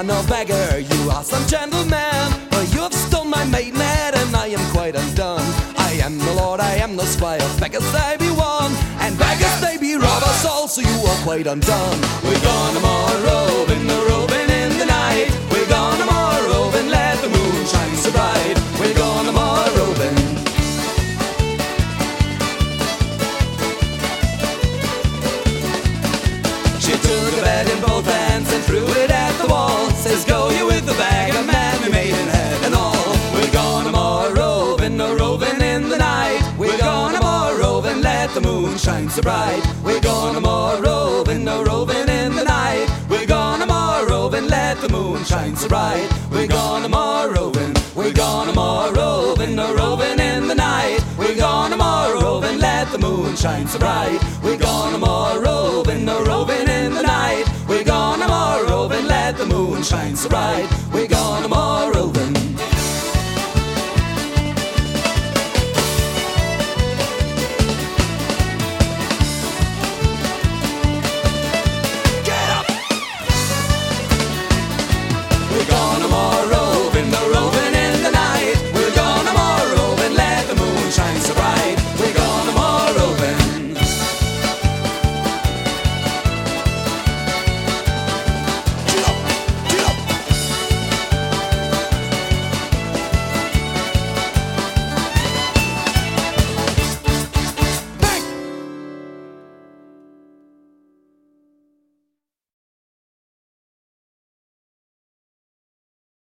no beggar, you are some gentleman, but you have stolen my maidenhead, and I am quite undone. I am the lord, I am the squire, beggars they be one, and beggars they be robbers also, you are quite undone. We're gonna more roving in the night. We're gonna more roving, let the moon shine so bright. We're gonna more roving. She took a bed in both hands and threw it at the wall. Says, go you with the bag of man, we maidenhead and all. We're gonna more roving in the night. We're gonna more roving, let the moon shine so bright. We're gonna more roving in the night. We're gonna more roving, let the moon shine so bright. We're gonna more roving, we're gonna more roving in the night. We're gonna more roving, let the moon shine so bright. We're gonna more roving in the night. We're gonna more roving, let the moon shine so bright. We're gonna